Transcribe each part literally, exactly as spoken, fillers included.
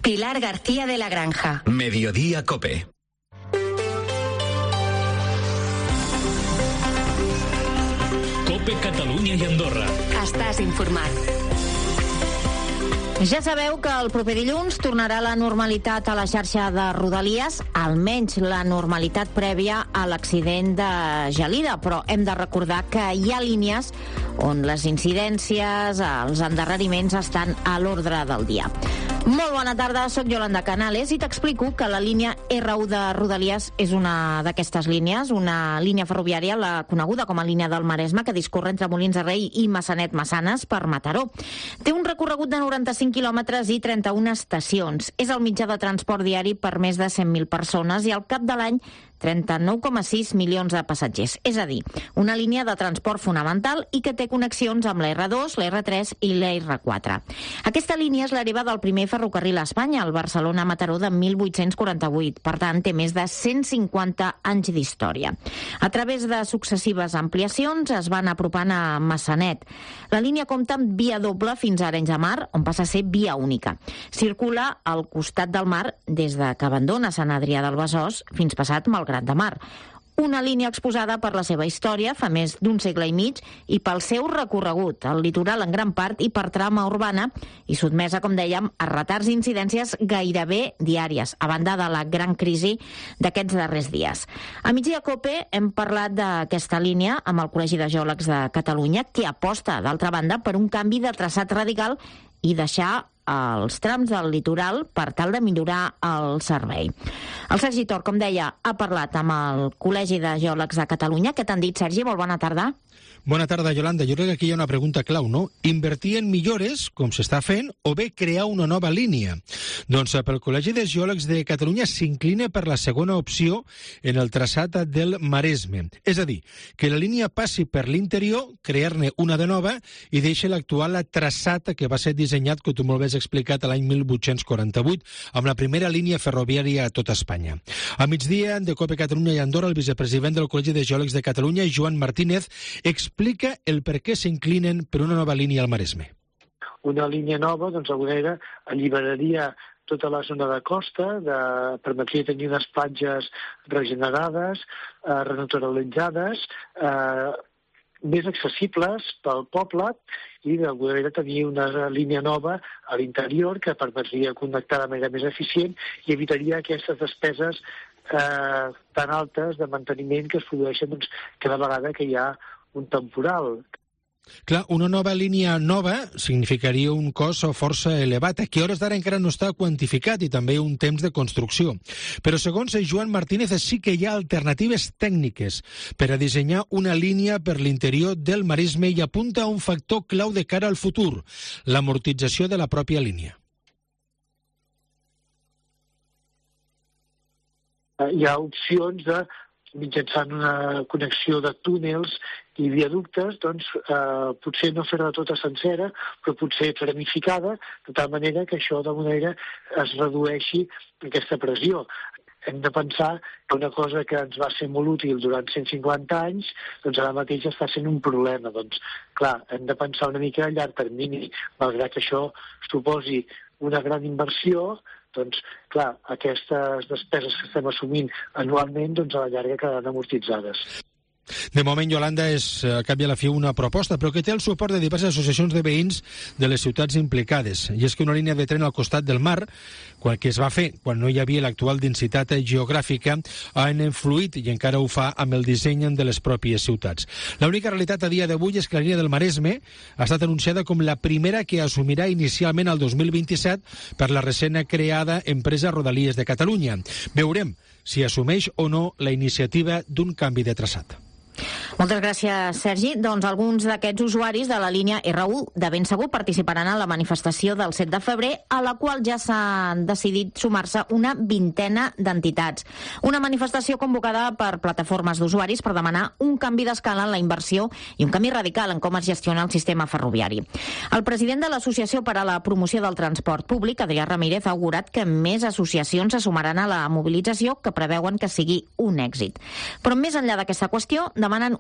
Pilar García de la Granja. Mediodía Cope. Cope Catalunya i Andorra. Estàs informat. Ja sabeu que el proper dilluns tornarà la normalitat a la xarxa de Rodalies, almenys la normalitat prèvia a l'accident de Gelida, però hem de recordar que hi ha línies on les incidències, els endarreriments estan a l'ordre del dia. Molt bona tarda, soc Yolanda Canales i t'explico que la línia R u de Rodalies és una d'aquestes línies, una línia ferroviària, la coneguda com a línia del Maresme, que discorre entre Molins de Rei i Massanet-Massanes per Mataró. Té un recorregut de noranta-cinc quilòmetres i trenta-una estacions. És el mitjà de transport diari per més de cent mil persones i al cap de l'any trenta-nou coma sis milions de passatgers. És a dir, una línia de transport fonamental i que té connexions amb la R dos, la R tres i la R quatre. Aquesta línia és l'hereva del primer ferrocarril a Espanya, el Barcelona-Mataró de mil vuit-cents quaranta-vuit. Per tant, té més de cent cinquanta anys d'història. A través de successives ampliacions es van apropant a Massanet. La línia compta amb via doble fins a Arenys de Mar, on passa a ser via única. Circula al costat del mar des de que abandona Sant Adrià del Besòs fins passat Malgrat de Mar. Una línia exposada per la seva història fa més d'un segle i mig i pel seu recorregut, al litoral en gran part i per trama urbana i sotmesa, com dèiem, a retards i incidències gairebé diàries, a banda de la gran crisi d'aquests darrers dies. A Migdia Cope hem parlat d'aquesta línia amb el Col·legi de Geòlegs de Catalunya, que aposta, d'altra banda, per un canvi de traçat radical i deixar els trams del litoral per tal de millorar el servei. El Sergi Tor, com deia, ha parlat amb el Col·legi de Geòlegs de Catalunya. Què t'han dit, Sergi? Molt bona tarda. Bona tarda, Yolanda. Jo crec que aquí hi ha una pregunta clau, no? Invertir en millores, com s'està fent, o bé crear una nova línia? Doncs pel Col·legi de Geòlegs de Catalunya s'inclina per la segona opció en el traçat del Maresme. És a dir, que la línia passi per l'interior, crear-ne una de nova i deixi l'actual traçat que va ser dissenyat, que tu molt bé has explicat, l'any mil vuit-cents quaranta-vuit, amb la primera línia ferroviària a tota Espanya. A migdia, de Cope Catalunya i Andorra, el vicepresident del Col·legi de Geòlegs de Catalunya, Joan Martínez, explica el per què s'inclinen per una nova línia al Maresme. Una línia nova, doncs, d'alguna manera, alliberaria tota la zona de costa, de, permetria tenir unes platges regenerades, eh, renaturalitzades, eh, més accessibles pel poble i d'alguna manera tenir una línia nova a l'interior que permetria connectar de manera més eficient i evitaria aquestes despeses eh, tan altes de manteniment que es produeixen doncs, cada vegada que hi ha un temporal. Clar, una nova línia nova significaria un cost força elevat, que a hores d'ara encara no està quantificat i també un temps de construcció. Però segons Joan Martínez sí que hi ha alternatives tècniques per a dissenyar una línia per l'interior del Maresme i apunta a un factor clau de cara al futur, l'amortització de la pròpia línia. Hi ha opcions de, mitjançant una connexió de túnels i viaductes, doncs eh, potser no fer-la tota sencera, però potser planificada, de tal manera que això d'alguna manera es redueixi aquesta pressió. Hem de pensar que una cosa que ens va ser molt útil durant cent cinquanta anys, doncs ara mateix està sent un problema. Doncs, clar, hem de pensar una mica a llarg termini, malgrat que això suposi una gran inversió, doncs, clar, aquestes despeses que estem assumint anualment, doncs a la llarga quedaran amortitzades. De moment, Yolanda, és a cap i a la fi una proposta, però que té el suport de diverses associacions de veïns de les ciutats implicades. I és que una línia de tren al costat del mar, quan que es va fer quan no hi havia l'actual densitat geogràfica, han influït, i encara ho fa, amb el disseny de les pròpies ciutats. L'única realitat a dia d'avui és que la línia del Maresme ha estat anunciada com la primera que assumirà inicialment el dos mil vint-i-set per la recent creada empresa Rodalies de Catalunya. Veurem si assumeix o no la iniciativa d'un canvi de traçat. Moltes gràcies, Sergi. Doncs alguns d'aquests usuaris de la línia R u de ben segur participaran en la manifestació del set de febrer, a la qual ja s'han decidit sumar-se una vintena d'entitats. Una manifestació convocada per plataformes d'usuaris per demanar un canvi d'escala en la inversió i un canvi radical en com es gestiona el sistema ferroviari. El president de l'Associació per a la Promoció del Transport Públic, Adrià Ramírez, ha augurat que més associacions se sumaran a la mobilització, que preveuen que sigui un èxit. Però més enllà d'aquesta qüestió, demanen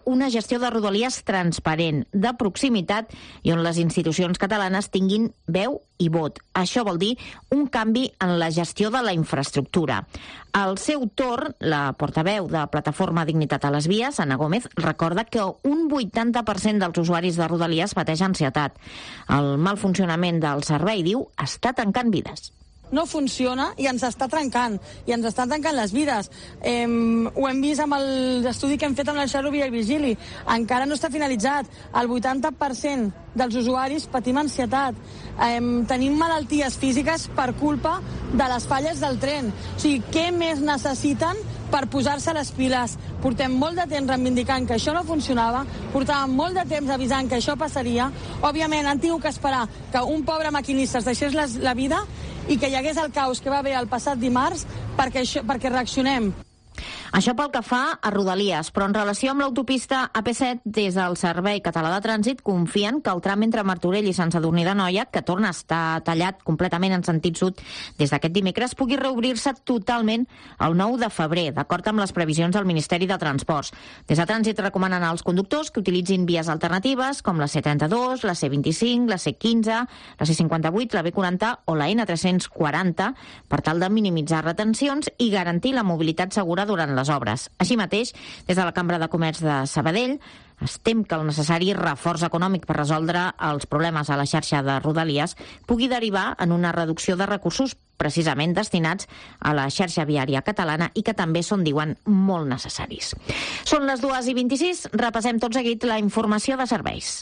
una gestió de Rodalies transparent, de proximitat i on les institucions catalanes tinguin veu i vot. Això vol dir un canvi en la gestió de la infraestructura. Al seu torn, la portaveu de Plataforma Dignitat a les Vies, Anna Gómez, recorda que un vuitanta per cent dels usuaris de Rodalies pateix ansietat. El mal funcionament del servei, diu, està tancant vides. No funciona i ens està trencant, i ens està trencant les vides. Eh, ho hem vist amb l'estudi que hem fet amb la Xarobi i el Vigili. Encara no està finalitzat. El vuitanta per cent dels usuaris patim ansietat. Eh, tenim malalties físiques per culpa de les falles del tren. O sigui, què més necessiten per posar-se les piles? Portem molt de temps reivindicant que això no funcionava, portàvem molt de temps avisant que això passaria. Òbviament, han tingut que esperar que un pobre maquinista es deixés les, la vida i que hi hagués el caos que va haver el passat dimarts perquè, això, perquè reaccionem. Això pel que fa a Rodalies, però en relació amb l'autopista A P set, des del Servei Català de Trànsit confien que el tram entre Martorell i Sant Sadurní d'Anoia, que torna a estar tallat completament en sentit sud des d'aquest dimecres, pugui reobrir-se totalment el nou de febrer, d'acord amb les previsions del Ministeri de Transports. Des de Trànsit recomanen als conductors que utilitzin vies alternatives com la C trenta-dos, la C vint-i-cinc, la C quinze, la C cinquanta-vuit, la B quaranta o la N tres-cents quaranta per tal de minimitzar retencions i garantir la mobilitat segura durant les obres. Així mateix, des de la Cambra de Comerç de Sabadell, es tem que el necessari reforç econòmic per resoldre els problemes a la xarxa de Rodalies pugui derivar en una reducció de recursos precisament destinats a la xarxa viària catalana i que també són, diuen, molt necessaris. Són les dues i vint-i-sis, repassem tot seguit la informació de serveis.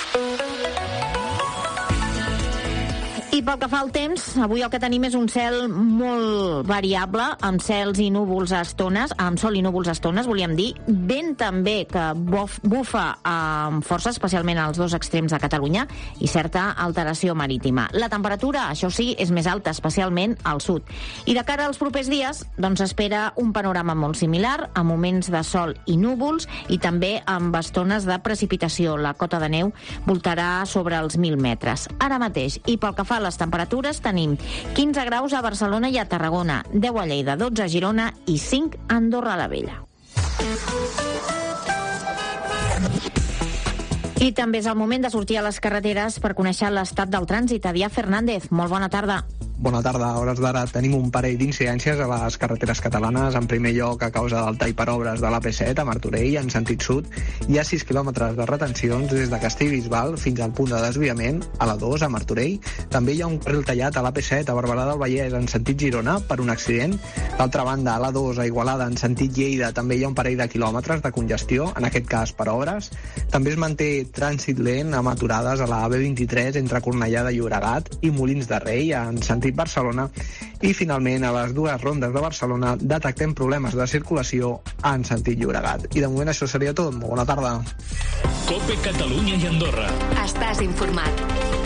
I pel que fa al temps, avui el que tenim és un cel molt variable, amb cels i núvols a estones, amb sol i núvols a estones, volíem dir, vent també que bufa amb força, especialment als dos extrems de Catalunya, i certa alteració marítima. La temperatura, això sí, és més alta, especialment al sud. I de cara als propers dies, doncs espera un panorama molt similar, amb moments de sol i núvols, i també amb estones de precipitació. La cota de neu voltarà sobre els mil metres. Ara mateix, i pel que fa a les temperatures, tenim quinze graus a Barcelona i a Tarragona, deu a Lleida, dotze a Girona i cinc a Andorra la Vella. I també és el moment de sortir a les carreteres per conèixer l'estat del trànsit. Adrià Fernández, molt bona tarda. Bona tarda. A hores d'ara tenim un parell d'incidències a les carreteres catalanes. En primer lloc, a causa del tall per obres de l'A P set a Martorell, en sentit sud, hi ha sis quilòmetres de retencions des de Castellbisbal fins al punt de desviament a la dos a Martorell. També hi ha un carril tallat a l'A P set a Barberà del Vallès en sentit Girona per un accident. D'altra banda, a la dos a Igualada en sentit Lleida també hi ha un parell de quilòmetres de congestió, en aquest cas per obres. També es manté trànsit lent amb aturades a la A B vint-i-tres entre Cornellà de Llobregat i Molins de Rei en sentit Barcelona, i finalment a les dues rondes de Barcelona detectem problemes de circulació en sentit Llobregat. I de moment això seria tot. Molt bona tarda. COPE Catalunya i Andorra. Estàs informat.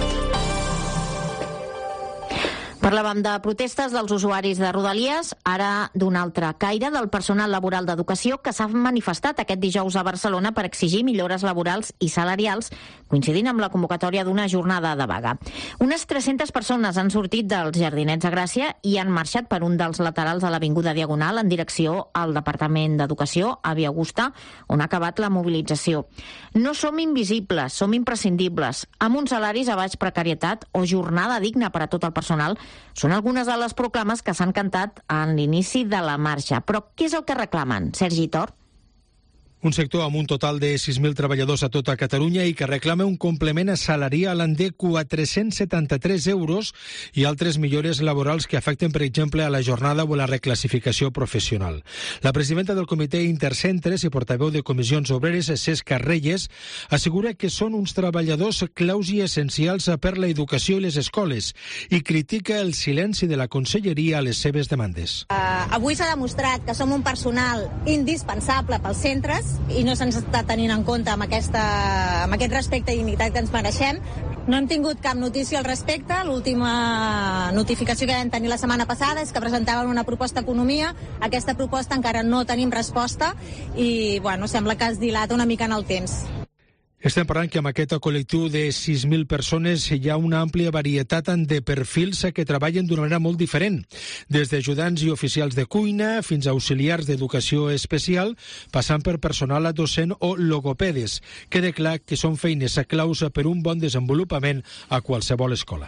Parlàvem de protestes dels usuaris de Rodalies, ara d'un altre caire, del personal laboral d'educació que s'ha manifestat aquest dijous a Barcelona per exigir millores laborals i salarials, coincidint amb la convocatòria d'una jornada de vaga. Unes tres-centes persones han sortit dels Jardinets de Gràcia i han marxat per un dels laterals de l'Avinguda Diagonal en direcció al Departament d'Educació, a Via Augusta, on ha acabat la mobilització. No som invisibles, som imprescindibles, amb uns salaris a baix precarietat o jornada digna per a tot el personal. Són algunes de les proclames que s'han cantat en l'inici de la marxa. Però què és el que reclamen, Sergi Tor? Un sector amb un total de sis mil treballadors a tota Catalunya i que reclama un complement salarial de quatre-cents setanta-tres euros i altres millores laborals que afecten, per exemple, a la jornada o a la reclassificació professional. La presidenta del Comitè Intercentres i portaveu de Comissions Obreres, Cesca Reyes, assegura que són uns treballadors claus i essencials per la educació i les escoles i critica el silenci de la Conselleria a les seves demandes. Uh, avui s'ha demostrat que som un personal indispensable pels centres i no se'ns està tenint en compte amb, aquesta, amb aquest respecte i dignitat que ens mereixem. No hem tingut cap notícia al respecte. L'última notificació que vam tenir la setmana passada és que presentaven una proposta d'economia. Aquesta proposta encara no tenim resposta i bueno, sembla que es dilata una mica en el temps. Estem parlant que amb aquest col·lectiu de sis mil persones hi ha una àmplia varietat de perfils que treballen d'una manera molt diferent, des d'ajudants i oficials de cuina fins a auxiliars d'educació especial, passant per personal docent o logopedes. Queda clar que són feines claus per un bon desenvolupament a qualsevol escola.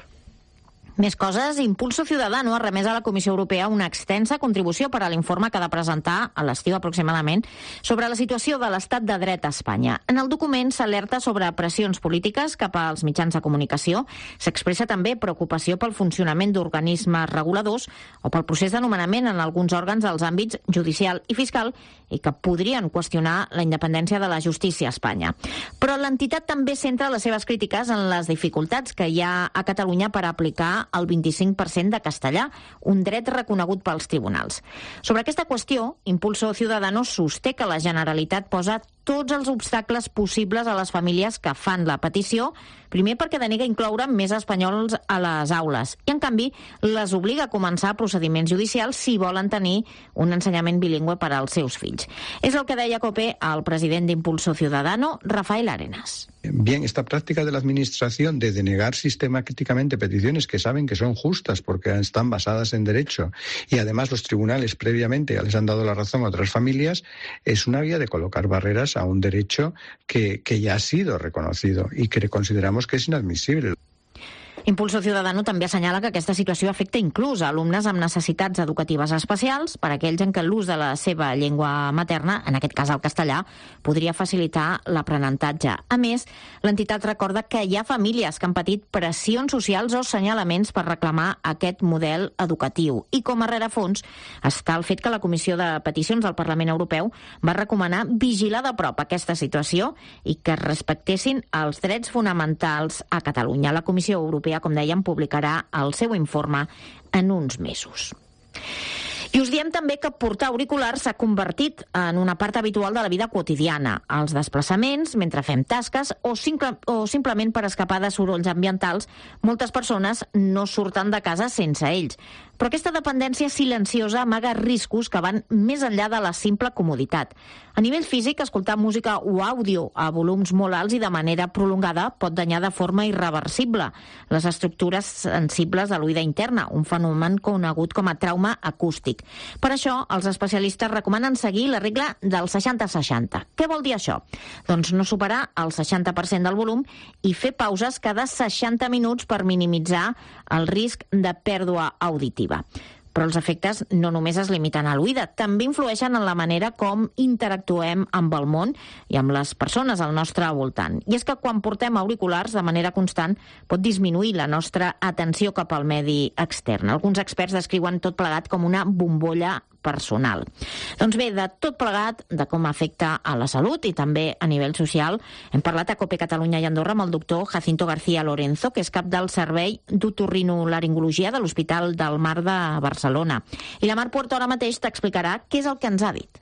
Més coses. Impulso Ciudadano ha remès a la Comissió Europea una extensa contribució per a l'informe que ha de presentar a l'estiu aproximadament sobre la situació de l'estat de dret a Espanya. En el document s'alerta sobre pressions polítiques cap als mitjans de comunicació. S'expressa també preocupació pel funcionament d'organismes reguladors o pel procés de nomenament en alguns òrgans dels àmbits judicial i fiscal i que podrien qüestionar la independència de la justícia a Espanya. Però l'entitat també centra les seves crítiques en les dificultats que hi ha a Catalunya per aplicar el vint-i-cinc per cent de castellà, un dret reconegut pels tribunals. Sobre aquesta qüestió, Impulso Ciudadano sosté que la Generalitat posa tots els obstacles possibles a les famílies que fan la petició, primer perquè denega incloure més espanyols a les aules i, en canvi, les obliga a començar procediments judicials si volen tenir un ensenyament bilingüe per als seus fills. És el que deia a COPE el president d'Impulso Ciudadano, Rafael Arenas. Bien, esta práctica de la Administración de denegar sistemáticamente peticiones que saben que son justas porque están basadas en derecho y además los tribunales previamente ya les han dado la razón a otras familias, es una vía de colocar barreras a un derecho que, que ya ha sido reconocido y que consideramos que es inadmisible. Impulso Ciudadano també assenyala que aquesta situació afecta inclús a alumnes amb necessitats educatives especials, per aquells en què l'ús de la seva llengua materna, en aquest cas el castellà, podria facilitar l'aprenentatge. A més, l'entitat recorda que hi ha famílies que han patit pressions socials o senyalaments per reclamar aquest model educatiu. I com a rerefons està el fet que la Comissió de Peticions del Parlament Europeu va recomanar vigilar de prop aquesta situació i que es respectessin els drets fonamentals a Catalunya. La Comissió Europea, com dèiem, publicarà el seu informe en uns mesos. I us diem també que portar auriculars s'ha convertit en una part habitual de la vida quotidiana, als desplaçaments, mentre fem tasques o, simple, o simplement per escapar de sorolls ambientals. Moltes persones no surten de casa sense ells. Però aquesta dependència silenciosa amaga riscos que van més enllà de la simple comoditat. A nivell físic, escoltar música o àudio a volums molt alts i de manera prolongada pot danyar de forma irreversible les estructures sensibles de l'oïda interna, un fenomen conegut com a trauma acústic. Per això, els especialistes recomanen seguir la regla del seixanta seixanta. Què vol dir això? Doncs no superar el seixanta per cent del volum i fer pauses cada seixanta minuts per minimitzar el risc de pèrdua auditiva. Però els efectes no només es limiten a l'oïda, també influeixen en la manera com interactuem amb el món i amb les persones al nostre voltant. I és que quan portem auriculars de manera constant pot disminuir la nostra atenció cap al medi extern. Alguns experts descriuen tot plegat com una bombolla personal. Doncs bé, de tot plegat, de com afecta a la salut i també a nivell social, hem parlat a COPE Catalunya i Andorra amb el doctor Jacinto García Lorenzo, que és cap del Servei d'Otorrinolaringologia de l'Hospital del Mar de Barcelona. I la Mar Puerto ara mateix t'explicarà què és el que ens ha dit.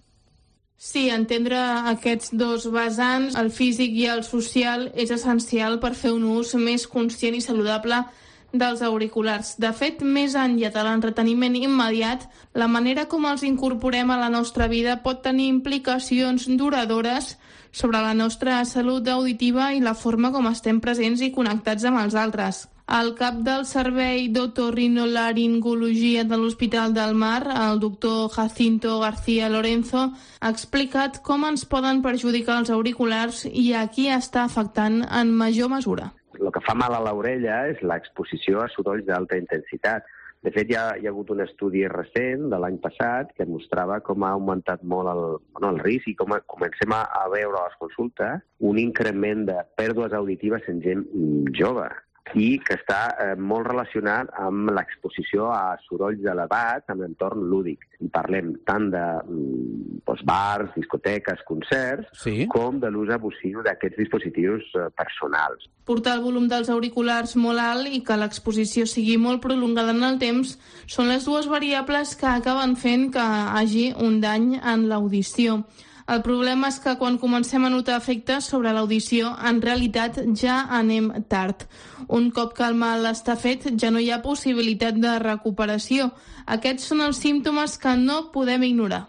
Sí, entendre aquests dos vessants, el físic i el social, és essencial per fer un ús més conscient i saludable dels auriculars. De fet, més enllà de l'entreteniment immediat, la manera com els incorporem a la nostra vida pot tenir implicacions duradores sobre la nostra salut auditiva i la forma com estem presents i connectats amb els altres. El cap del Servei d'Otorrinolaringologia de l'Hospital del Mar, el doctor Jacinto García Lorenzo, ha explicat com ens poden perjudicar els auriculars i a qui està afectant en major mesura. El que fa mal a l'orella és l'exposició a sorolls d'alta intensitat. De fet, hi ha, hi ha hagut un estudi recent de l'any passat que mostrava com ha augmentat molt el, bueno, el risc i com a, comencem a, a veure a les consultes un increment de pèrdues auditives en gent jove i que està eh, molt relacionat amb l'exposició a sorolls elevats en l'entorn lúdic. I parlem tant de doncs, bars, discoteques, concerts, sí, com de l'ús abusiu d'aquests dispositius eh, personals. Portar el volum dels auriculars molt alt i que l'exposició sigui molt prolongada en el temps són les dues variables que acaben fent que hi hagi un dany en l'audició. El problema és que quan comencem a notar efectes sobre l'audició, en realitat ja anem tard. Un cop que el mal està fet, ja no hi ha possibilitat de recuperació. Aquests són els símptomes que no podem ignorar. Si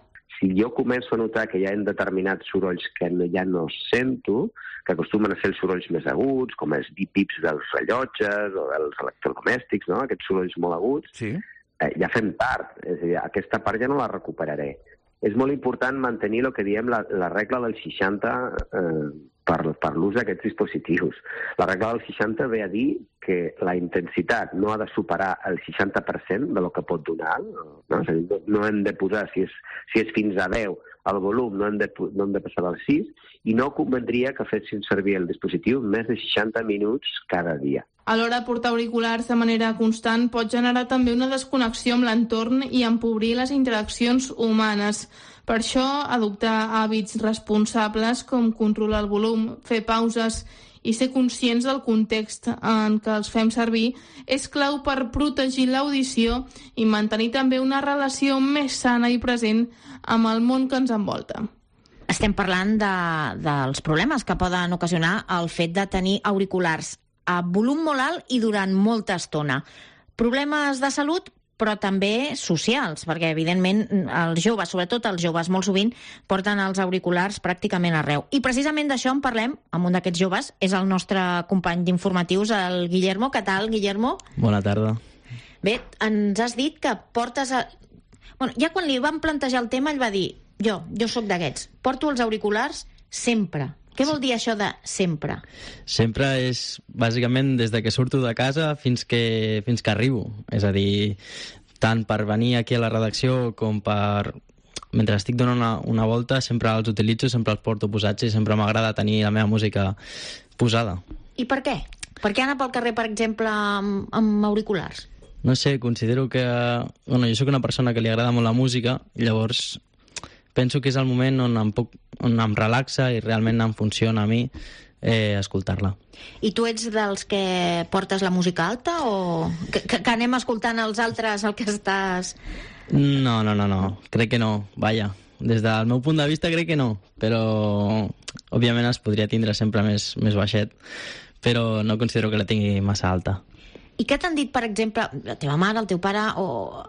si jo començo a notar que hi ha determinats sorolls que no, ja no sento, que acostumen a ser els sorolls més aguts, com els bip-bips dels rellotges o dels electrodomèstics, no? Aquests sorolls molt aguts, sí. eh, ja fem tard. És a dir, aquesta part ja no la recuperaré. És molt important mantenir el que diem la, la regla del seixanta eh, per, per l'ús d'aquests dispositius. La regla del seixanta ve a dir que la intensitat no ha de superar el seixanta per cent de lo que pot donar. No, és a dir, no, no hem de posar, si és, si és fins a deu, el volum no hem de, no hem de passar del sis, i no convendria que fessin servir el dispositiu més de seixanta minuts cada dia. A l'hora de portar auriculars de manera constant pot generar també una desconnexió amb l'entorn i empobrir les interaccions humanes. Per això, adoptar hàbits responsables com controlar el volum, fer pauses i ser conscients del context en què els fem servir és clau per protegir l'audició i mantenir també una relació més sana i present amb el món que ens envolta. Estem parlant de, dels problemes que poden ocasionar el fet de tenir auriculars a volum molt alt i durant molta estona. Problemes de salut, però també socials, perquè evidentment els joves, sobretot els joves, molt sovint porten els auriculars pràcticament arreu. I precisament d'això en parlem amb un d'aquests joves, és el nostre company d'informatius, el Guillermo. Què tal, Guillermo? Bona tarda. Bé, ens has dit que portes... A... Bueno, ja quan li vam plantejar el tema, ell va dir, jo, jo sóc d'aquests, porto els auriculars sempre. Què vol dir això de sempre? Sempre és, bàsicament, des de que surto de casa fins que, fins que arribo. És a dir, tant per venir aquí a la redacció com per... Mentre estic donant una, una volta, sempre els utilitzo, sempre els porto posats i sempre m'agrada tenir la meva música posada. I per què? Per què anar pel carrer, per exemple, amb, amb auriculars? No sé, considero que... Bueno, jo sóc una persona que li agrada molt la música, i llavors... Penso que és el moment on em, puc, on em relaxa i realment em funciona a mi eh, escoltar-la. I tu ets dels que portes la música alta o que, que, que anem escoltant els altres el que estàs... No, no, no, no. Crec que no. Vaja, des del meu punt de vista crec que no, però òbviament es podria tindre sempre més, més baixet, però no considero que la tingui massa alta. I què t'han dit, per exemple, la teva mare, el teu pare o...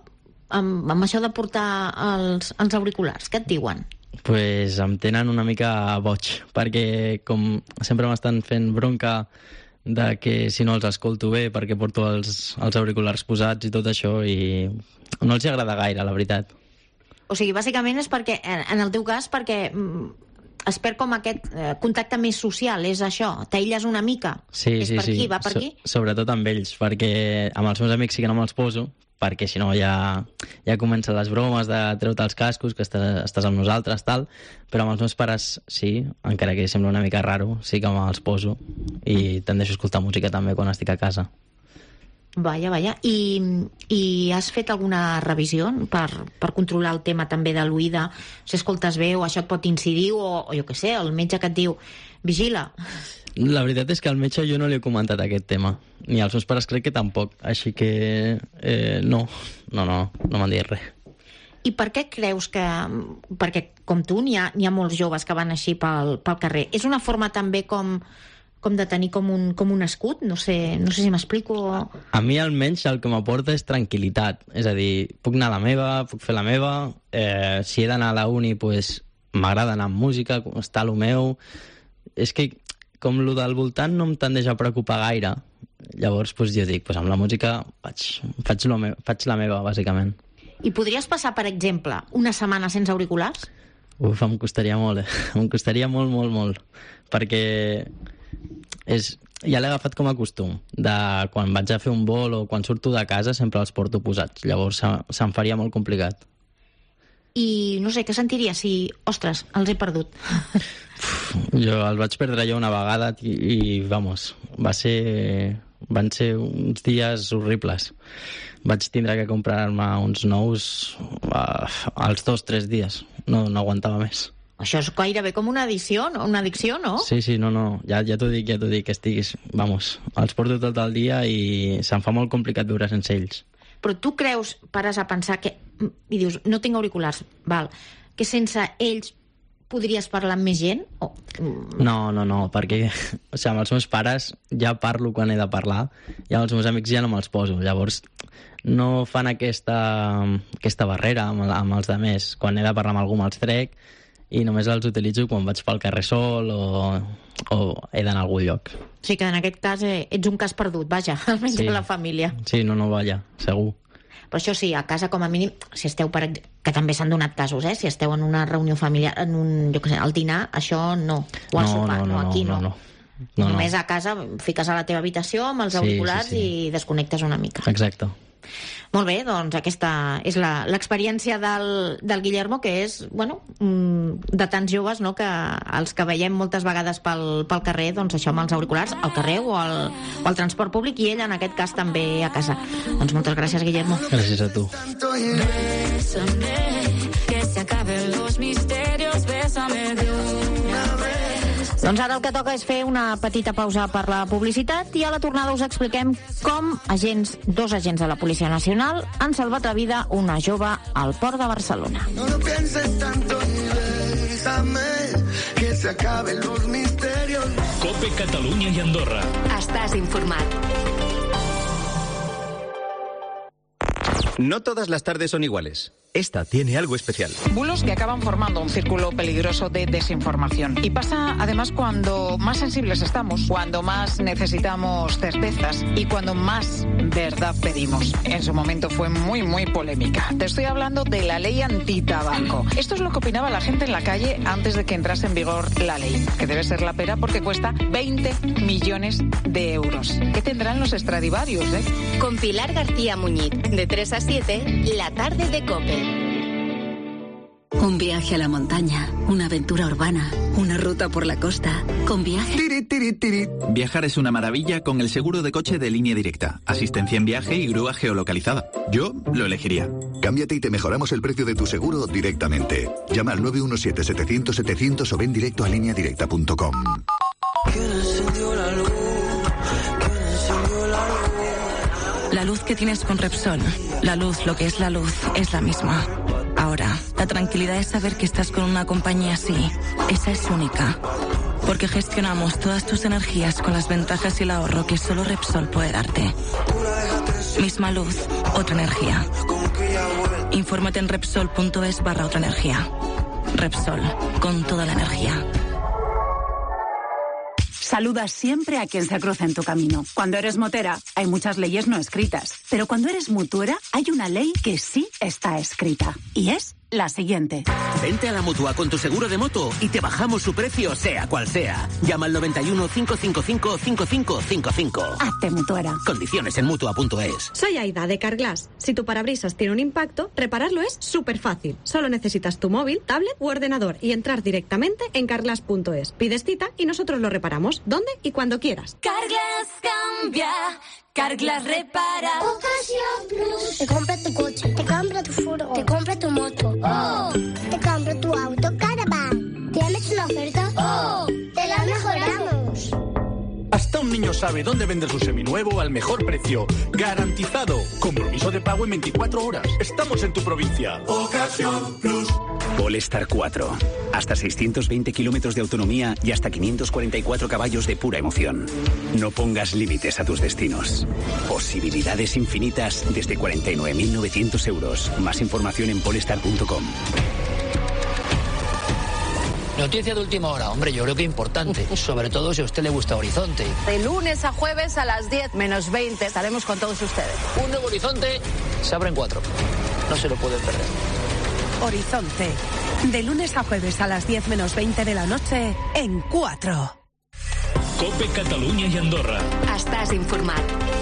Amb, amb això de portar els, els auriculars, què et diuen? Pues em tenen una mica boig, perquè com sempre m'estan fent bronca de que si no els escolto bé perquè porto els, els auriculars posats i tot això, i no els agrada gaire, la veritat. O sigui, bàsicament és perquè, en el teu cas, perquè es perd com aquest eh, contacte més social, és això, t'aïlles una mica? Sí, és sí, per sí. Aquí, va per aquí? So, sobretot amb ells, perquè amb els meus amics sí que no me'ls poso, perquè si no ja, ja comencen les bromes de treure els cascos, que estàs, estàs amb nosaltres, tal, però amb els meus pares sí, encara que sembla una mica raro, sí que me'ls poso i te'n deixo escoltar música també quan estic a casa. Vaja, vaja. I, i has fet alguna revisió per, per controlar el tema també de l'oïda? Si escoltes bé o això et pot incidir o, o jo què sé, el metge que et diu vigila. La veritat és que al metge jo no li he comentat aquest tema, ni als meus pares crec que tampoc, així que eh, no, no, no, no m'han dit res. I per què creus que... Perquè com tu n'hi ha, n'hi ha molts joves que van així pel, pel carrer. És una forma també com, com de tenir com un, com un escut? No sé, no sé si m'explico. A mi almenys el que m'aporta és tranquil·litat, és a dir, puc anar a la meva, puc fer la meva, eh, si he d'anar a la uni, pues, m'agrada anar amb música, estar a lo meu... És que com lo del voltant no em tendeix a preocupar gaire, llavors pues, jo dic, pues, amb la música faig, faig, lo me, faig la meva, bàsicament. I podries passar, per exemple, una setmana sense auriculars? Uf, em costaria molt, eh? Em costaria molt, molt, molt. Perquè és, ja l'he agafat com a costum. De quan vaig a fer un vol o quan surto de casa sempre els porto posats. Llavors se, se'm faria molt complicat. I no sé, què sentiria si, ostres, els he perdut? Jo els vaig perdre jo una vegada i, i vamos, va ser, van ser uns dies horribles. Vaig tindre que comprar-me uns nous uh, als dos, tres dies. No, no aguantava més. Això és gairebé com una addició, no? Una addicció, no? Sí, sí, no, no, ja, ja t'ho dic, ja t'ho dic, estiguis, vamos, els porto tot el dia i se'm fa molt complicat viure sense ells. Però tu creus, pares a pensar que... I dius, no tinc auriculars, val, que sense ells podries parlar amb més gent? O... No, no, no, perquè o sigui, amb els meus pares ja parlo quan he de parlar i amb els meus amics ja no me'ls poso. Llavors no fan aquesta, aquesta barrera amb, amb els altres. Quan he de parlar amb algú me'ls trec i només els utilitzo quan vaig pel carrer sol o, o he d'anar a algun lloc. O sigui que en aquest cas eh, ets un cas perdut, vaja, almenys sí. de la família. Sí, no, no, vaja, segur. Però això sí, a casa com a mínim, si esteu per... que també s'han donat casos, eh? Si esteu en una reunió familiar, en un, jo què sé, al dinar, això no. O al no, sopar, no, no, no, aquí no. no, no. no Només no. a casa fiques a la teva habitació amb els auriculars sí, sí, sí. i desconnectes una mica. Exacte. Molt bé, doncs aquesta és l'experiència del, del Guillermo, que és, bueno, de tants joves, no?, que els que veiem moltes vegades pel, pel carrer, doncs això amb els auriculars, al carrer o al, o al transport públic, i ell en aquest cas també a casa. Doncs moltes gràcies, Guillermo. Gràcies a tu. Que se acaben los misterios, bésame de una vez. Doncs ara el que toca és fer una petita pausa per la publicitat i a la tornada us expliquem com agents, dos agents de la Policia Nacional han salvat la vida una jove al port de Barcelona. No lo pienses tanto y bésame, que se acaben los misterios. COPE Catalunya i Andorra. Estàs informat. No todas las tardes son iguales. Esta tiene algo especial. Bulos que acaban formando un círculo peligroso de desinformación. Y pasa además cuando más sensibles estamos, cuando más necesitamos certezas y cuando más verdad pedimos. En su momento fue muy, muy polémica. Te estoy hablando de la ley antitabaco. Esto es lo que opinaba la gente en la calle antes de que entrase en vigor la ley, que debe ser la pera porque cuesta veinte millones de euros. ¿Qué tendrán los extradivarios, eh? Con Pilar García Muñiz, de tres a siete, la tarde de COPE. Un viaje a la montaña, una aventura urbana, una ruta por la costa, con viaje... Tiri, tiri, tiri. Viajar es una maravilla con el seguro de coche de Línea Directa. Asistencia en viaje y grúa geolocalizada. Yo lo elegiría. Cámbiate y te mejoramos el precio de tu seguro directamente. Llama al nueve uno siete, setecientos, setecientos o ven directo a línea directa punto com. La luz que tienes con Repsol, la luz, lo que es la luz, es la misma. Ahora, la tranquilidad es saber que estás con una compañía así. Esa es única. Porque gestionamos todas tus energías con las ventajas y el ahorro que solo Repsol puede darte. Misma luz, otra energía. Infórmate en Repsol.es barra otra energía. Repsol, con toda la energía. Saluda siempre a quien se cruza en tu camino. Cuando eres motera, hay muchas leyes no escritas. Pero cuando eres mutuera, hay una ley que sí está escrita. Y es la siguiente. Vente a la Mutua con tu seguro de moto y te bajamos su precio, sea cual sea. Llama al noventa y uno, cinco cinco cinco, cinco cinco cinco cinco. Hazte mutuera. Condiciones en Mutua punto es. Soy Aida de Carglass. Si tu parabrisas tiene un impacto, repararlo es súper fácil. Solo necesitas tu móvil, tablet u ordenador y entrar directamente en carglass punto es. Pides cita y nosotros lo reparamos donde y cuando quieras. Carglass cambia, Carglass repara. Ocasión Plus. Te compra tu coche, te compra tu furgo, te compra tu moto. Oh. Te compra tu auto Caravan. ¿Tienes una oferta? Oh. Te la mejoramos. Hasta un niño sabe dónde vender su seminuevo al mejor precio. Garantizado. Compromiso de pago en veinticuatro horas. Estamos en tu provincia. Ocasión Plus. Polestar cuatro. Hasta seiscientos veinte kilómetros de autonomía y hasta quinientos cuarenta y cuatro caballos de pura emoción. No pongas límites a tus destinos. Posibilidades infinitas desde cuarenta y nueve mil novecientos euros. Más información en polestar punto com. Noticia de última hora, hombre, yo creo que importante, sobre todo si a usted le gusta Horizonte. De lunes a jueves a las diez menos veinte estaremos con todos ustedes. Un nuevo Horizonte se abre en cuatro. No se lo pueden perder. Horizonte, de lunes a jueves a las diez menos veinte de la noche en cuatro. COPE Catalunya i Andorra. Estàs informat.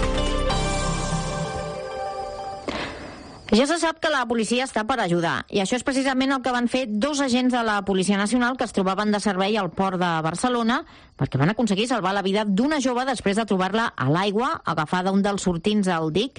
Ja se sap que la policia està per ajudar, i això és precisament el que van fer dos agents de la Policia Nacional que es trobaven de servei al port de Barcelona perquè van aconseguir salvar la vida d'una jove després de trobar-la a l'aigua, agafada un dels sortints al dic,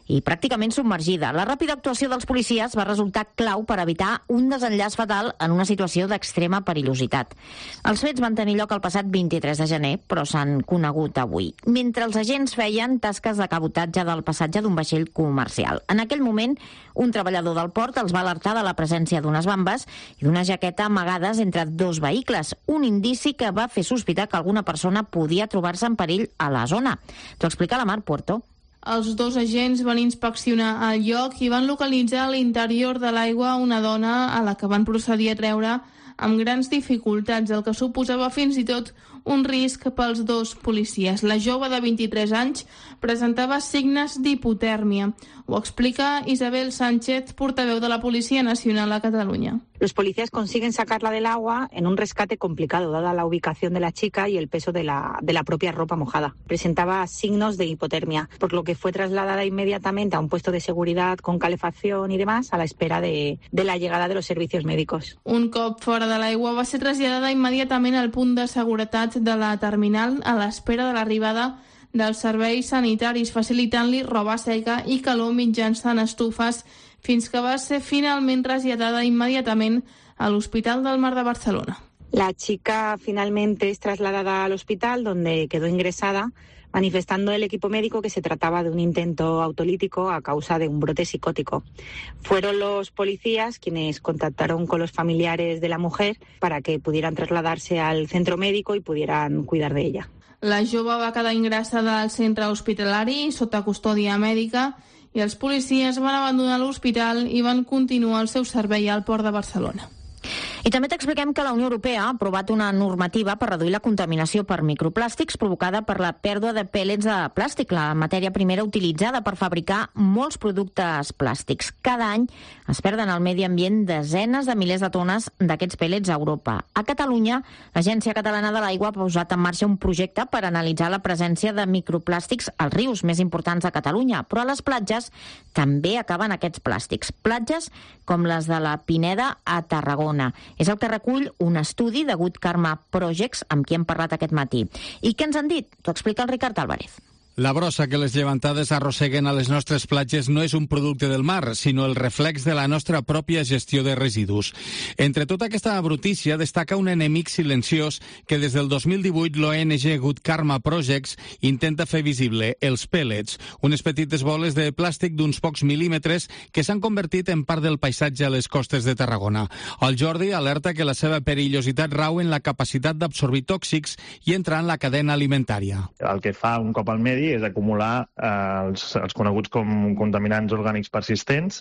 i pràcticament submergida. La ràpida actuació dels policies va resultar clau per evitar un desenllaç fatal en una situació d'extrema perillositat. Els fets van tenir lloc el passat vint-i-tres de gener, però s'han conegut avui, mentre els agents feien tasques de cabotatge del passatge d'un vaixell comercial. En aquell moment, un treballador del port els va alertar de la presència d'unes bambes i d'una jaqueta amagades entre dos vehicles, un indici que va fer sospitar que alguna persona podia trobar-se en perill a la zona. T'ho explica la Mar Puerto. Els dos agents van inspeccionar el lloc i van localitzar a l'interior de l'aigua una dona a la que van procedir a treure amb grans dificultats, el que suposava fins i tot un risc pels dos policies. La jove de vint-i-tres anys presentava signes d'hipotèrmia. Ho explica Isabel Sánchez, portaveu de la Policía Nacional a Cataluña. Los policías consiguen sacarla del agua en un rescate complicado, dada la ubicación de la chica y el peso de la, de la propia ropa mojada. Presentaba signos de hipotermia, por lo que fue trasladada inmediatamente a un puesto de seguridad con calefacción y demás, a la espera de, de la llegada de los servicios médicos. Un cop fora de l'aigua va ser traslladada immediatament al punt de seguretat de la terminal a l'espera de l'arribada dels serveis sanitaris, facilitant-li roba seca i calor mitjançant estufes, fins que va ser finalment traslladada immediatament a l'Hospital del Mar de Barcelona. La chica finalmente es trasladada al hospital, donde quedó ingresada, manifestando el equipo médico que se trataba de un intento autolítico a causa de un brote psicótico. Fueron los policías quienes contactaron con los familiares de la mujer para que pudieran trasladarse al centro médico y pudieran cuidar de ella. La jove va quedar ingressada al centre hospitalari sota custòdia mèdica i els policies van abandonar l'hospital i van continuar el seu servei al Port de Barcelona. I també t'expliquem que la Unió Europea ha aprovat una normativa per reduir la contaminació per microplàstics provocada per la pèrdua de pèl·lets de plàstic, la matèria primera utilitzada per fabricar molts productes plàstics. Cada any es perden al medi ambient desenes de milers de tones d'aquests pèl·lets a Europa. A Catalunya, l'Agència Catalana de l'Aigua ha posat en marxa un projecte per analitzar la presència de microplàstics als rius més importants de Catalunya, però a les platges també acaben aquests plàstics. Platges com les de la Pineda a Tarragona. És el que recull un estudi de Good Karma Projects amb qui hem parlat aquest matí. I què ens han dit? T'ho explica el Ricard Álvarez. La brossa que les llevantades arrosseguen a les nostres platges no és un producte del mar, sinó el reflex de la nostra pròpia gestió de residus. Entre tota aquesta brutícia destaca un enemic silenciós que des del dos mil divuit l'O N G Good Karma Projects intenta fer visible, els pèl·lets, unes petites boles de plàstic d'uns pocs mil·límetres que s'han convertit en part del paisatge a les costes de Tarragona. El Jordi alerta que la seva perillositat rau en la capacitat d'absorbir tòxics i entrar en la cadena alimentària. El que fa un cop al medi és acumular eh, els, els coneguts com contaminants orgànics persistents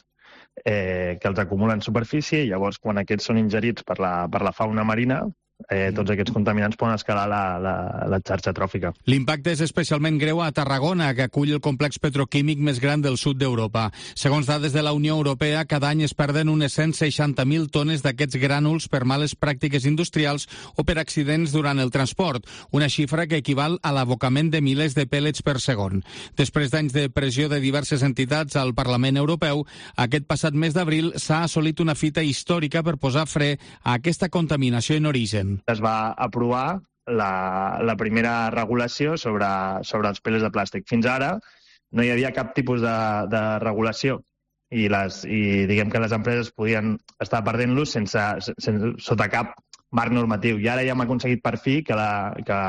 eh, que els acumulen en superfície i llavors quan aquests són ingerits per la, per la fauna marina, eh, tots aquests contaminants poden escalar la, la, la xarxa tròfica. L'impacte és especialment greu a Tarragona, que acull el complex petroquímic més gran del sud d'Europa. Segons dades de la Unió Europea, cada any es perden unes cent seixanta mil tones d'aquests grànuls per males pràctiques industrials o per accidents durant el transport, una xifra que equival a l'abocament de milers de pèl·lets per segon. Després d'anys de pressió de diverses entitats al Parlament Europeu, aquest passat mes d'abril s'ha assolit una fita històrica per posar fre a aquesta contaminació en origen. Es va aprovar la, la primera regulació sobre, sobre els pèl·lets de plàstic. Fins ara no hi havia cap tipus de, de regulació i, les, i diguem que les empreses podien estar perdent-los sense, sense, sota cap marc normatiu. I ara ja hem aconseguit per fi que, la, que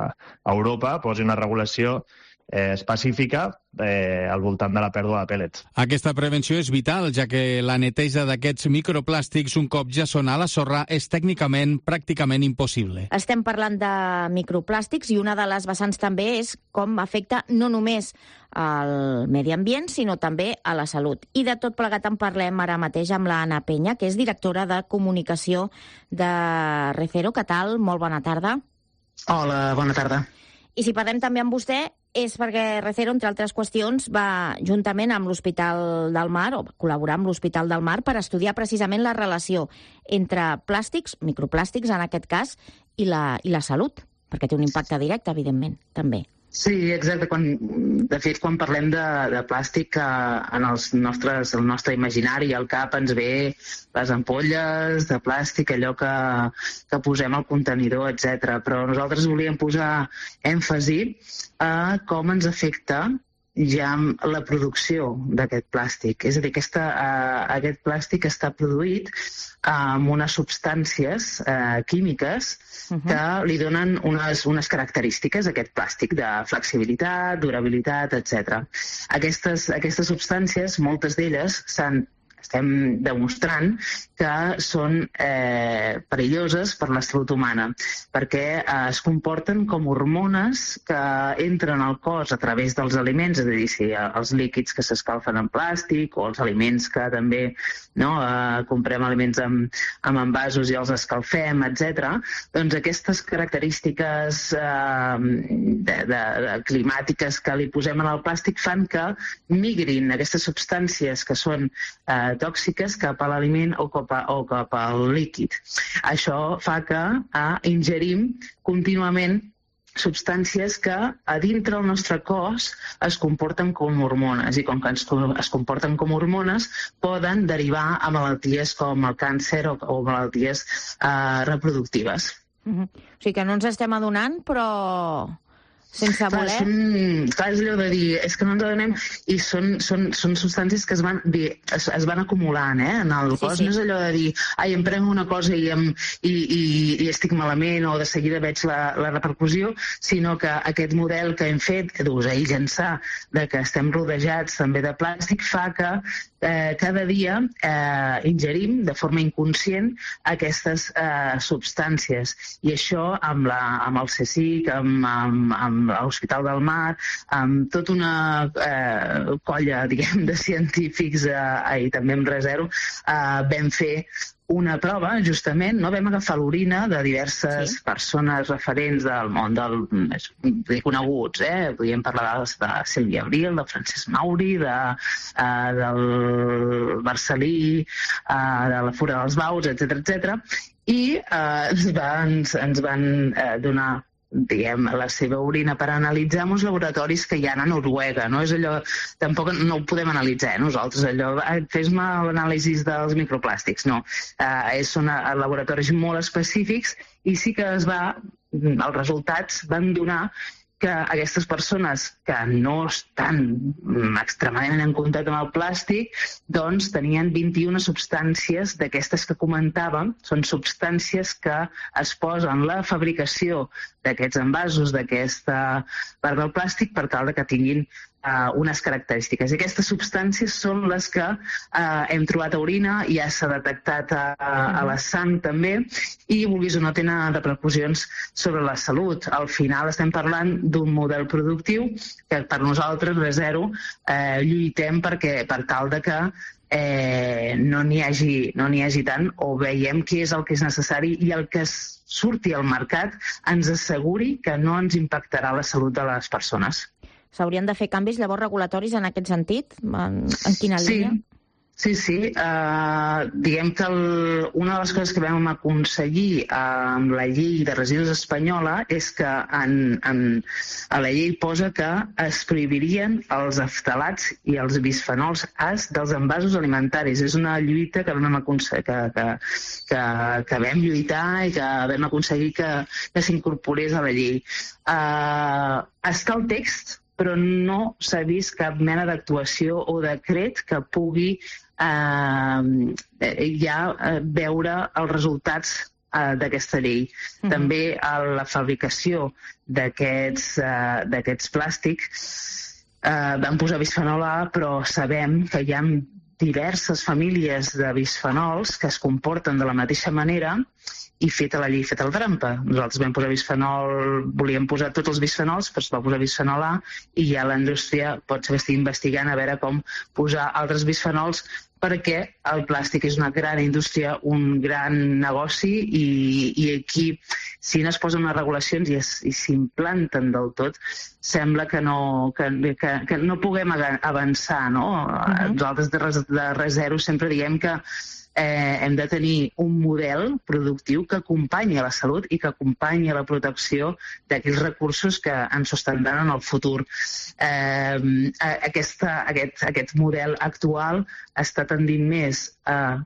Europa posi una regulació eh, específica eh, al voltant de la pèrdua de pèl·lets. Aquesta prevenció és vital, ja que la neteja d'aquests microplàstics un cop ja són a la sorra és tècnicament pràcticament impossible. Estem parlant de microplàstics i una de les vessants també és com afecta no només al medi ambient, sinó també a la salut. I de tot plegat en parlem ara mateix amb la Anna Peña, que és directora de comunicació de Recero. Què tal? Molt bona tarda. Hola, bona tarda. I si parlem també amb vostè és perquè Recero, entre altres qüestions, va juntament amb l'Hospital del Mar, o col·laborar amb l'Hospital del Mar per estudiar precisament la relació entre plàstics, microplàstics en aquest cas, i la, i la salut, perquè té un impacte directe, evidentment, també. Sí, exacte. Quan, de fet, quan parlem de, de plàstic, eh, en els nostres, el nostre imaginari al cap ens ve les ampolles de plàstic, allò que, que posem al contenidor, etcètera. Però nosaltres volíem posar èmfasi a com ens afecta ja la producció d'aquest plàstic. És a dir, aquesta, uh, aquest plàstic està produït amb unes substàncies uh, químiques uh-huh. que li donen unes, unes característiques a aquest plàstic de flexibilitat, durabilitat, etcètera. Aquestes, aquestes substàncies, moltes d'elles s'han estem demostrant que són eh, perilloses per la salut humana, perquè eh, es comporten com hormones que entren al cos a través dels aliments, és a dir, si els líquids que s'escalfen en plàstic o els aliments que també no, eh, comprem aliments amb, amb envasos i els escalfem, etcètera. Doncs aquestes característiques eh, de, de, de climàtiques que li posem en el plàstic fan que migrin aquestes substàncies que són eh, tòxiques cap a l'aliment o cap, a, o cap al líquid. Això fa que eh, ingerim contínuament substàncies que a dintre del nostre cos es comporten com hormones i com que es, es comporten com hormones poden derivar a malalties com el càncer o, o malalties eh, reproductives. Uh-huh. O sigui que no ens estem adonant, però sense voler... Clar, són, clar, és allò de dir, és que no ens adonem, i són, són, són substàncies que es van, dir, es, es van acumulant eh, en el cos. Sí, sí. No és allò de dir, ai, em prenc una cosa i, em, i, i, i estic malament o de seguida veig la, la repercussió, sinó que aquest model que hem fet, d'usar i llançar, de que estem rodejats també de plàstic, fa que eh, cada dia eh, ingerim de forma inconscient aquestes eh, substàncies. I això amb, la, amb el CSIC, amb, amb, amb a l'Hospital del Mar, amb tota una eh, colla, diguem, de científics eh, i també amb Resero, eh, vam fer una prova, justament, no? Vam agafar l'orina de diverses sí. persones referents del món del, de coneguts, eh? Podríem parlar de, de Sílvia Abril, de Francesc Mauri, de, eh, del Marcelí, eh, de la Fura dels Baus, etcètera, etcètera, i eh, ens, va, ens, ens van eh, donar diguem, la seva orina per analitzar en uns laboratoris que hi ha a Noruega, no és allò, tampoc no ho podem analitzar, eh, nosaltres, allò, fes-me l'anàlisi dels microplàstics, no, eh, són laboratoris molt específics i sí que es va, els resultats van donar que aquestes persones que no estan extremadament en contacte amb el plàstic doncs tenien vint-i-una substàncies d'aquestes que comentàvem, són substàncies que es posen en la fabricació d'aquests envasos, d'aquesta part del plàstic per tal de que tinguin Uh, unes característiques. I aquestes substàncies són les que uh, hem trobat a orina, ja s'ha detectat a, a la sang també, i vulguis o no tenen repercussions sobre la salut. Al final estem parlant d'un model productiu que per nosaltres, Resero, eh, lluitem perquè, per tal de que eh, no n'hi hagi, no n'hi hagi tant, o veiem què és el que és necessari i el que surti al mercat ens asseguri que no ens impactarà la salut de les persones. S'haurien de fer canvis llavors regulatoris en aquest sentit? En, en quina línia? Sí, sí. Uh, diguem que el, una de les coses que vam aconseguir uh, amb la llei de residus espanyola és que en, en, a la llei posa que es prohibirien els aftalats i els bisfenols A dels envasos alimentaris. És una lluita que vam, que, que, que, que vam lluitar i que vam aconseguir que, que s'incorporés a la llei. Uh, està el text, però no s'ha vist cap mena d'actuació o decret que pugui eh, ja veure els resultats eh, d'aquesta llei. Mm-hmm. També a la fabricació d'aquests eh, d'aquests plàstics eh, van posar bisfenol A, però sabem que hi ha diverses famílies de bisfenols que es comporten de la mateixa manera i feta la llei, feta la trampa. Nosaltres vam posar bisfenol, volíem posar tots els bisfenols, però es va posar bisfenol A i ja la indústria pot ser que estigui investigant a veure com posar altres bisfenols perquè el plàstic és una gran indústria, un gran negoci i, i aquí, si no es posen unes regulacions i, es, i s'implanten del tot, sembla que no, que, que, que no puguem avançar, no? Uh-huh. Nosaltres de, res, de Resero sempre diem que Eh, hem de tenir un model productiu que acompanyi la salut i que acompanyi la protecció d'aquells recursos que ens sostendran en el futur. Eh, aquesta, aquest, aquest model actual està tendint més a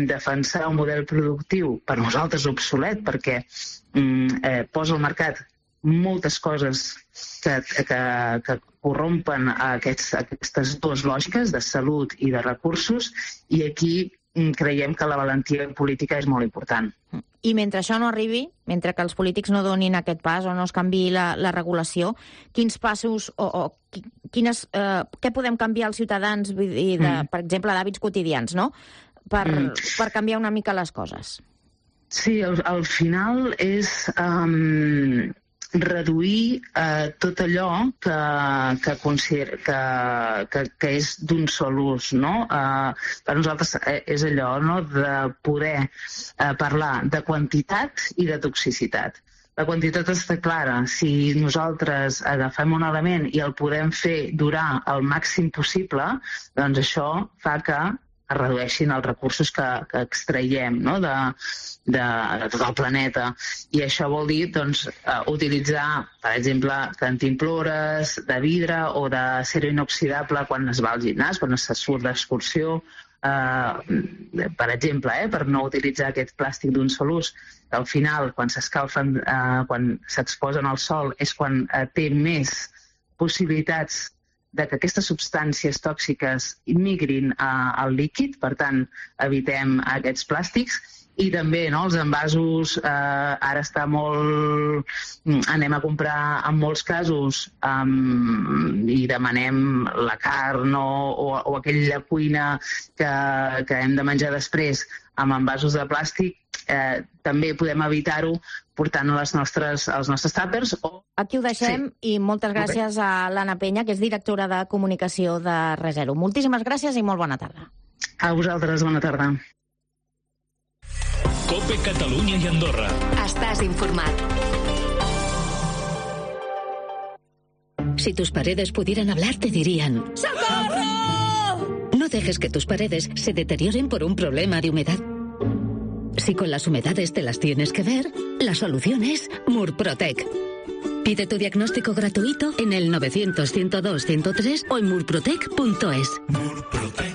defensar un model productiu per nosaltres obsolet perquè eh, posa al mercat moltes coses que, que, que corrompen aquests, aquestes dues lògiques de salut i de recursos, i aquí creiem que la valentia política és molt important. I mentre això no arribi, mentre que els polítics no donin aquest pas o no es canviï la, la regulació, quins passos o, o quines, eh, què podem canviar els ciutadans, vull dir, de, mm. per exemple, d'hàbits quotidians, no? Per, mm. per canviar una mica les coses. Sí, al, al final és um, reduir uh, tot allò que, que, consider, que, que, que és d'un sol ús, no? Uh, per nosaltres és allò, no?, de poder uh, parlar de quantitat i de toxicitat. La quantitat està clara. Si nosaltres agafem un element i el podem fer durar el màxim possible, doncs això fa que es redueixin els recursos que, que extraiem, no?, de, de, de tot el planeta. I això vol dir, doncs, uh, utilitzar, per exemple, cantimplores de vidre o d'acero inoxidable quan es va al gimnàs, quan se surt d'excursió, uh, per exemple, eh, per no utilitzar aquest plàstic d'un sol ús. Al final, quan s'escalfen, uh, quan s'exposen al sol, és quan uh, té més possibilitats de que aquestes substàncies tòxiques migrin a, al líquid, per tant, evitem aquests plàstics. I també, no, els envasos, eh, ara està molt... Anem a comprar, en molts casos, um, i demanem la carn o, o, o aquella cuina que, que hem de menjar després amb envasos de plàstic. Eh, també podem evitar-ho portant les nostres, els nostres tàpers. O... Aquí ho deixem, sí. I moltes gràcies okay. a l'Anna Penya, que és directora de comunicació de ReZero. Moltíssimes gràcies i molt bona tarda. A vosaltres, bona tarda. COPE Catalunya i Andorra. Estàs informat. Si tus paredes pudieran hablar, te dirían: ¡socorro! No dejes que tus paredes se deterioren por un problema de humedad. Si con las humedades te las tienes que ver, la solución es Murprotec. Pide tu diagnóstico gratuito en el novecientos, ciento dos, ciento tres o en murprotec punto es. Murprotec.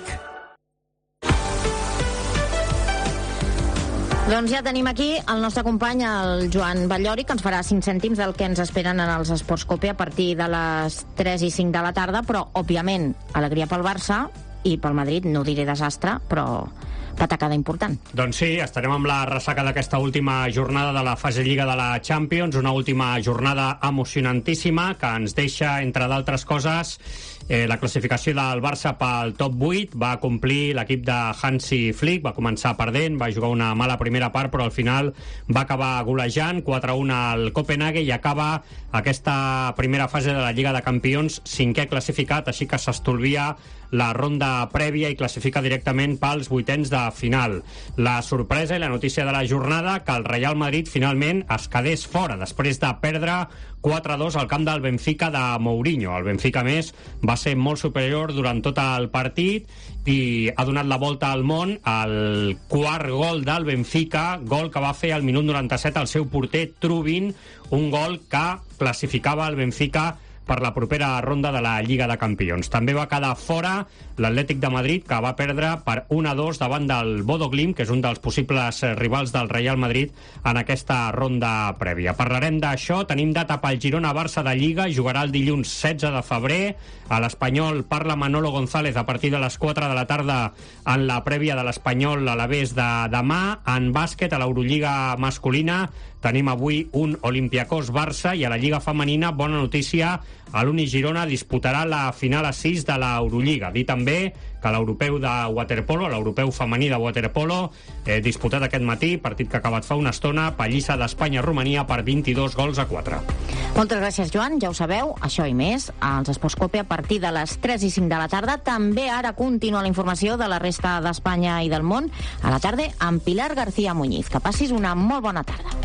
Doncs ja tenim aquí el nostre company, el Joan Batllori, que ens farà cinc cèntims del que ens esperen en els Esports Cope a partir de les tres i cinc de la tarda, però, òbviament, alegria pel Barça i pel Madrid, no diré desastre, però patacada important. Doncs sí, estarem amb la ressaca d'aquesta última jornada de la fase Lliga de la Champions, una última jornada emocionantíssima que ens deixa, entre d'altres coses, eh, la classificació del Barça pel top vuit. Va complir l'equip de Hansi Flick, va començar perdent, va jugar una mala primera part, però al final va acabar golejant quatre a un al Copenhague i acaba aquesta primera fase de la Lliga de Campions cinquè classificat, així que s'estolvia la ronda prèvia i classifica directament pels vuitens de final. La sorpresa i la notícia de la jornada, que el Real Madrid finalment es quedés fora després de perdre quatre a dos al camp del Benfica de Mourinho. El Benfica, més, va ser molt superior durant tot el partit i ha donat la volta al món al quart gol del Benfica, gol que va fer al minut noranta-set el seu porter Trubin, un gol que classificava el Benfica per la propera ronda de la Lliga de Campions. També va quedar fora l'Atlètic de Madrid, que va perdre per un a dos davant del Bodo Glimt, que és un dels possibles rivals del Real Madrid en aquesta ronda prèvia. Parlarem d'això. Tenim data pel Girona-Barça de Lliga, jugarà el dilluns setze de febrer. A l'Espanyol parla Manolo González a partir de les quatre de la tarda en la prèvia de l'Espanyol a l'Alavés de demà. En bàsquet, a l'Eurolliga masculina, tenim avui un Olympiacos-Barça, i a la Lliga femenina, bona notícia, l'Uni Girona disputarà la final a sis de l'Eurolliga. Dir també que l'europeu de waterpolo, l'europeu femení de waterpolo, eh, disputat aquest matí, partit que ha acabat fa una estona, pallissa d'Espanya-Romania per vint-i-dos gols a quatre. Moltes gràcies, Joan. Ja ho sabeu, això i més als Esports Cope a partir de les tres i cinc de la tarda. També ara continua la informació de la resta d'Espanya i del món a la tarda amb Pilar García Muñiz. Que passis una molt bona tarda.